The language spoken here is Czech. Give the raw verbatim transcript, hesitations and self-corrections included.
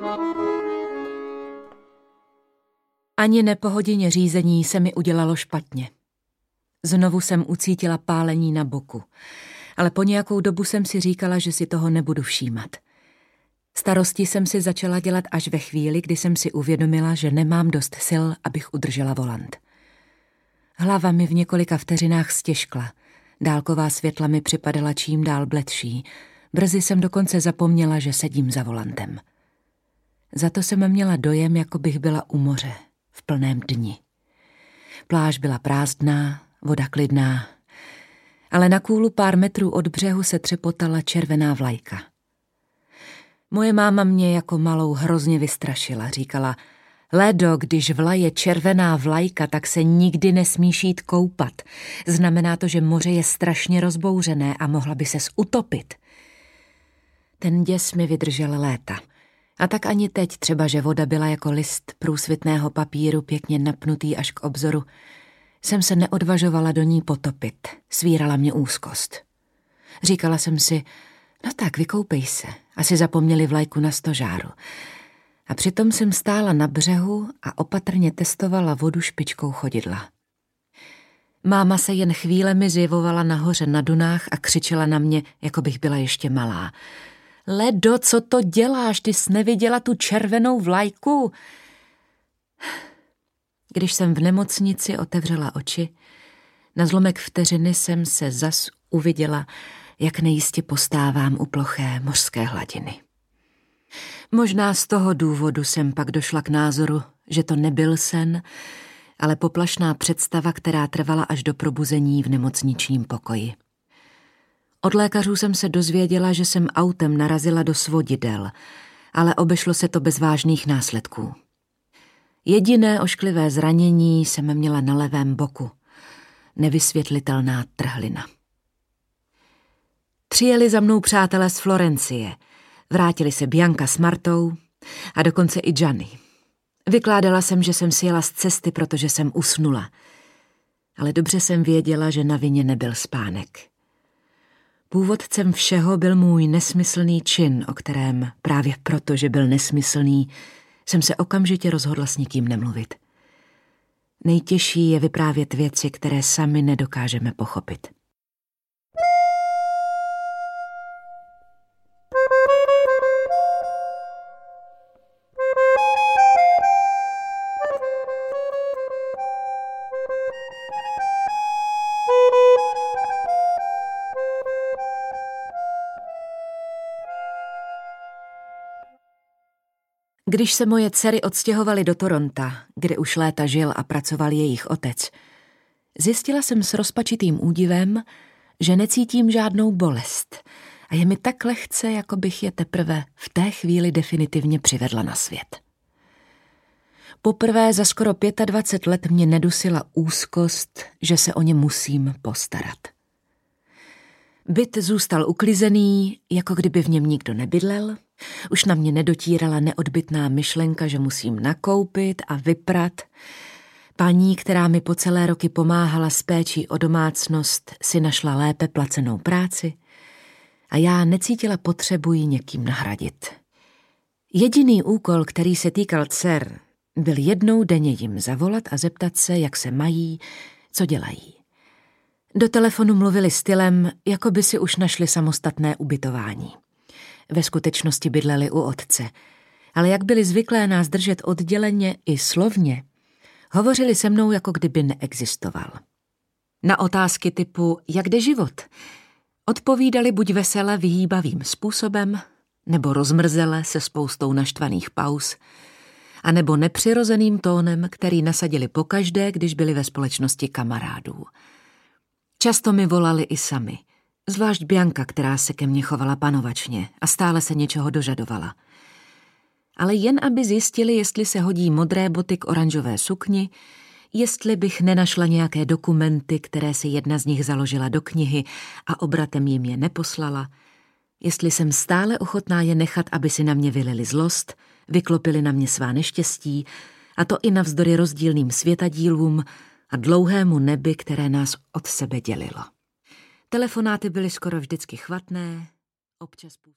Ani ne po hodině řízení se mi udělalo špatně. Znovu jsem ucítila pálení na boku, ale po nějakou dobu jsem si říkala, že si toho nebudu všímat. Starosti jsem si začala dělat až ve chvíli, kdy jsem si uvědomila, že nemám dost sil, abych udržela volant. Hlava mi v několika vteřinách stěžkla, dálková světla mi připadala čím dál bledší, brzy jsem dokonce zapomněla, že sedím za volantem. Za to jsem měla dojem, jako bych byla u moře, v plném dni. Pláž byla prázdná, voda klidná, ale na kůlu pár metrů od břehu se třepotala červená vlajka. Moje máma mě jako malou hrozně vystrašila, říkala: Ledo, když vlaje červená vlajka, tak se nikdy nesmíš jít koupat. Znamená to, že moře je strašně rozbouřené a mohla by ses utopit. Ten děs mi vydržel léta. A tak ani teď, třeba že voda byla jako list průsvitného papíru pěkně napnutý až k obzoru, jsem se neodvažovala do ní potopit. Svírala mě úzkost. Říkala jsem si: no tak, vykoupej se. Asi zapomněli vlajku na stožáru. A přitom jsem stála na břehu a opatrně testovala vodu špičkou chodidla. Máma se jen chvílemi zjevovala nahoře na dunách a křičela na mě, jako bych byla ještě malá: Ledo, co to děláš? Ty jsi neviděla tu červenou vlajku? Když jsem v nemocnici otevřela oči, na zlomek vteřiny jsem se zas uviděla, jak nejistě postávám u ploché mořské hladiny. Možná z toho důvodu jsem pak došla k názoru, že to nebyl sen, ale poplašná představa, která trvala až do probuzení v nemocničním pokoji. Od lékařů jsem se dozvěděla, že jsem autem narazila do svodidel, ale obešlo se to bez vážných následků. Jediné ošklivé zranění jsem měla na levém boku, nevysvětlitelná trhlina. Přijeli za mnou přátelé z Florencie, vrátili se Bianca s Martou a dokonce i Gianni. Vykládala jsem, že jsem si jela z cesty, protože jsem usnula, ale dobře jsem věděla, že na vině nebyl spánek. Původcem všeho byl můj nesmyslný čin, o kterém právě proto, že byl nesmyslný, jsem se okamžitě rozhodla s nikým nemluvit. Nejtěžší je vyprávět věci, které sami nedokážeme pochopit. Když se moje dcery odstěhovaly do Toronta, kde už léta žil a pracoval jejich otec, zjistila jsem s rozpačitým údivem, že necítím žádnou bolest a je mi tak lehce, jako bych je teprve v té chvíli definitivně přivedla na svět. Poprvé za skoro dvacet pět let mě nedusila úzkost, že se o ně musím postarat. Byt zůstal uklizený, jako kdyby v něm nikdo nebydlel. Už na mě nedotírala neodbytná myšlenka, že musím nakoupit a vyprat. Paní, která mi po celé roky pomáhala s péčí o domácnost, si našla lépe placenou práci a já necítila potřebu ji někým nahradit. Jediný úkol, který se týkal dcer, byl jednou denně jim zavolat a zeptat se, jak se mají, co dělají. Do telefonu mluvili stylem, jako by si už našli samostatné ubytování. Ve skutečnosti bydleli u otce, ale jak byli zvyklé nás držet odděleně i slovně, hovořili se mnou, jako kdyby neexistoval. Na otázky typu jak jde život, odpovídali buď vesele vyhýbavým způsobem, nebo rozmrzele se spoustou naštvaných pauz, anebo nepřirozeným tónem, který nasadili pokaždé, když byli ve společnosti kamarádů. Často mi volali i sami, zvlášť Bianca, která se ke mně chovala panovačně a stále se něčeho dožadovala. Ale jen aby zjistili, jestli se hodí modré boty k oranžové sukni, jestli bych nenašla nějaké dokumenty, které si jedna z nich založila do knihy a obratem jim je neposlala, jestli jsem stále ochotná je nechat, aby si na mě vylili zlost, vyklopili na mě svá neštěstí, a to i navzdory rozdílným světadílům a dlouhému nebi, které nás od sebe dělilo. Telefonáty byly skoro vždycky chvatné, občas